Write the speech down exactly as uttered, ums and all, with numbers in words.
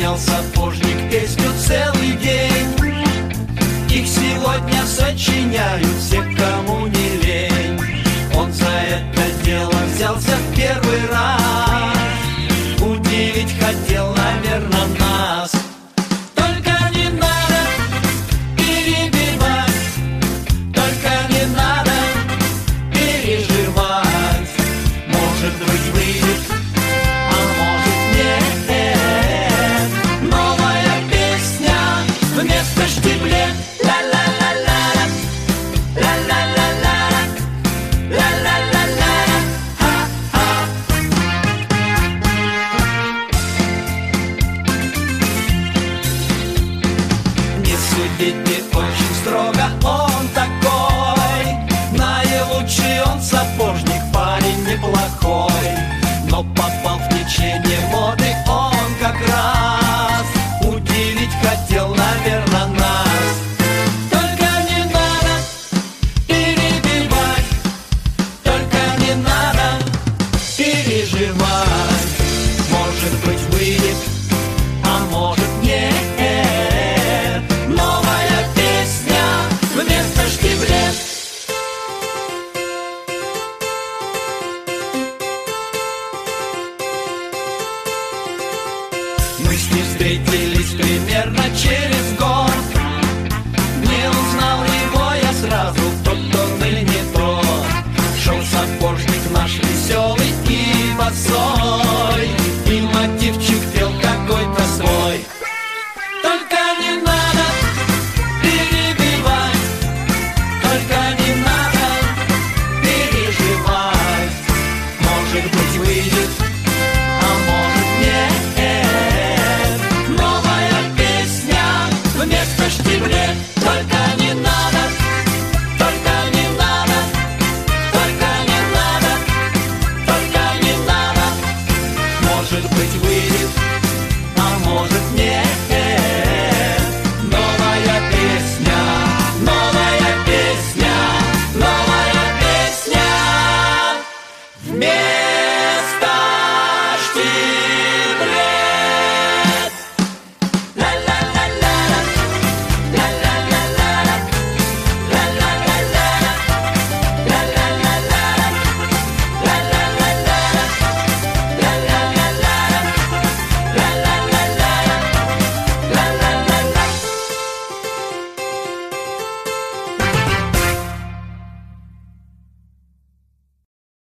Пел сапожник песню целый день. Их сегодня сочиняют все, кому не лень. Он за это дело взялся в первый раз. Удивить хотел, наверное, нас. Только не надо перебивать, только не надо переживать. Может быть, выйдет, а может нет. Новая песня вместо штиблет. Ла-ла-ла-ла, ла-ла-ла-ла, ла-ла-ла-ла, ха-ха. Не судите очень строго, он такой. Наилучший он сапожник, парень неплохой. Но попал в течение моды он как раз. Удивить хотел, наверное, нас. Только не надо перебивать, только не надо переживать. Может быть, выйдет, а может нет. Новая песня вместо штиблет. Мы с ним встретились примерно через год. Не узнал его я сразу, тот он или не тот. Шел сапожник наш веселый и босой, и мотивчик пел какой-то свой. Только не надо перебивать, только не надо переживать. Может быть, выйдет, а может нет. Новая песня вместо штиблет. Только не надо, только не надо, только не надо, только не надо. Может быть, выйдет, а может нет.